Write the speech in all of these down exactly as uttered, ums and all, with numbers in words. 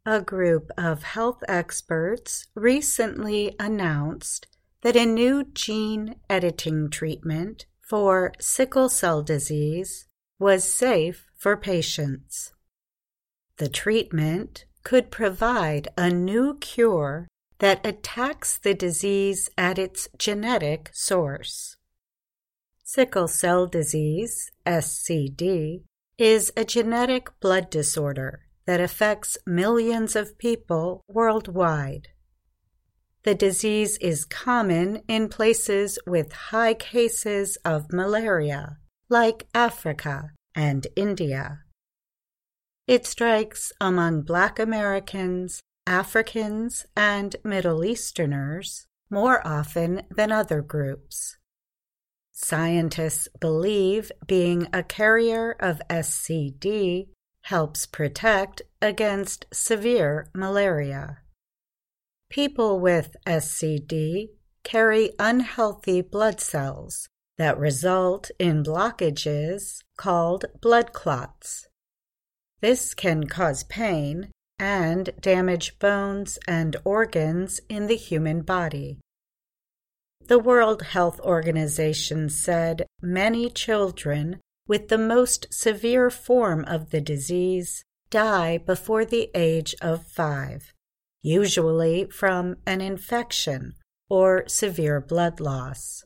A group of health experts recently announced that a new gene editing treatment for sickle cell disease was safe for patients. The treatment could provide a new cure that attacks the disease at its genetic source. Sickle cell disease, S C D, is a genetic blood disorder that affects millions of people worldwide. The disease is common in places with high cases of malaria, like Africa and India. It strikes among Black Americans, Africans, and Middle Easterners more often than other groups. Scientists believe being a carrier of S C D helps protect against severe malaria. People with S C D carry unhealthy blood cells that result in blockages called blood clots. This can cause pain and damage bones and organs in the human body. The World Health Organization said many children with the most severe form of the disease die before the age of five, usually from an infection or severe blood loss.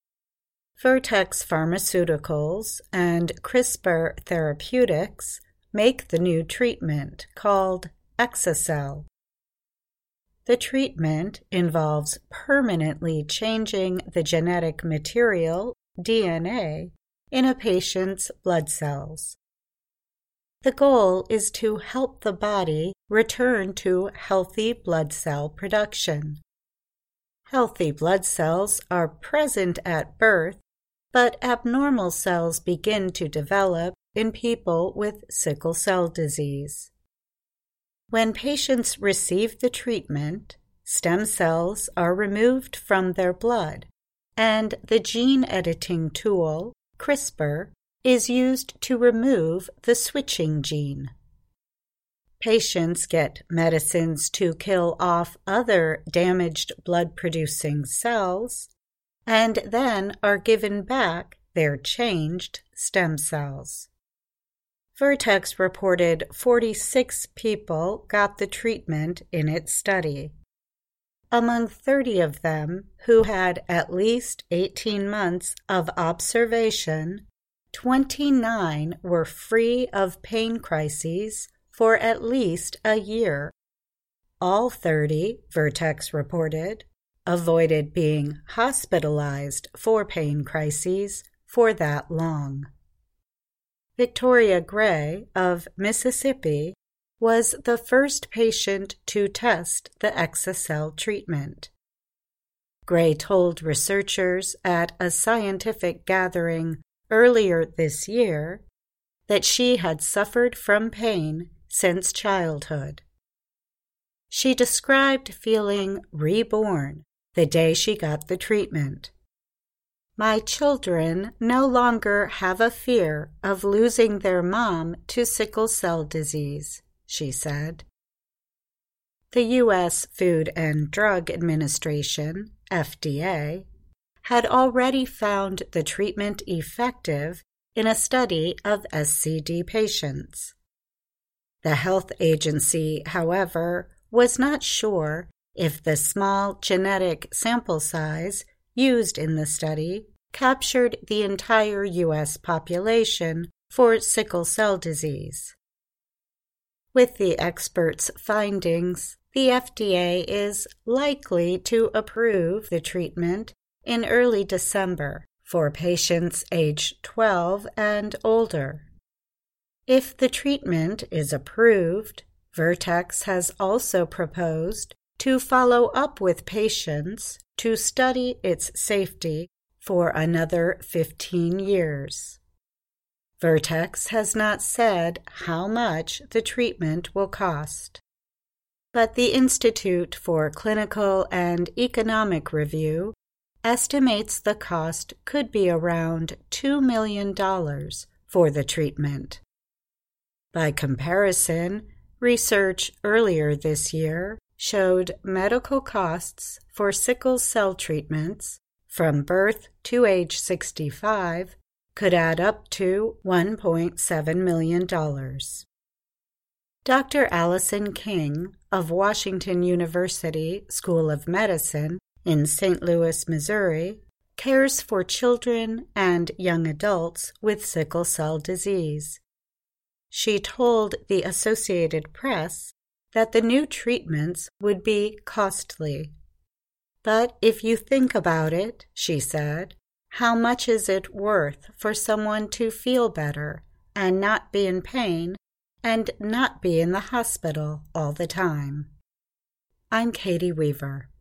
Vertex Pharmaceuticals and CRISPR Therapeutics make the new treatment called exa-cel. The treatment involves permanently changing the genetic material, D N A, in a patient's blood cells. The goal is to help the body return to healthy blood cell production. Healthy blood cells are present at birth, but abnormal cells begin to develop in people with sickle cell disease. When patients receive the treatment, stem cells are removed from their blood, and the gene editing tool, CRISPR, is used to remove the switching gene. Patients get medicines to kill off other damaged blood-producing cells, and then are given back their changed stem cells. Vertex reported forty-six people got the treatment in its study. Among thirty of them who had at least eighteen months of observation, twenty-nine were free of pain crises for at least a year. All thirty, Vertex reported, avoided being hospitalized for pain crises for that long. Victoria Gray of Mississippi was the first patient to test the exa-cel treatment. Gray told researchers at a scientific gathering earlier this year that she had suffered from pain since childhood. She described feeling reborn the day she got the treatment. My children no longer have a fear of losing their mom to sickle cell disease, she said. The U S Food and Drug Administration, F D A, had already found the treatment effective in a study of S C D patients. The health agency, however, was not sure if the small genetic sample size used in the study captured the entire U S population for sickle cell disease. With the experts' findings, the F D A is likely to approve the treatment in early December for patients aged twelve and older. If the treatment is approved, Vertex has also proposed to follow up with patients to study its safety for another fifteen years. Vertex has not said how much the treatment will cost, but the Institute for Clinical and Economic Review estimates the cost could be around two million dollars for the treatment. By comparison, Research earlier this year showed medical costs for sickle cell treatments from birth to age sixty-five could add up to one point seven million dollars. Doctor Allison King of Washington University School of Medicine in Saint Louis, Missouri, cares for children and young adults with sickle cell disease. She told the Associated Press that the new treatments would be costly. But if you think about it, she said, how much is it worth for someone to feel better and not be in pain and not be in the hospital all the time? I'm Katie Weaver.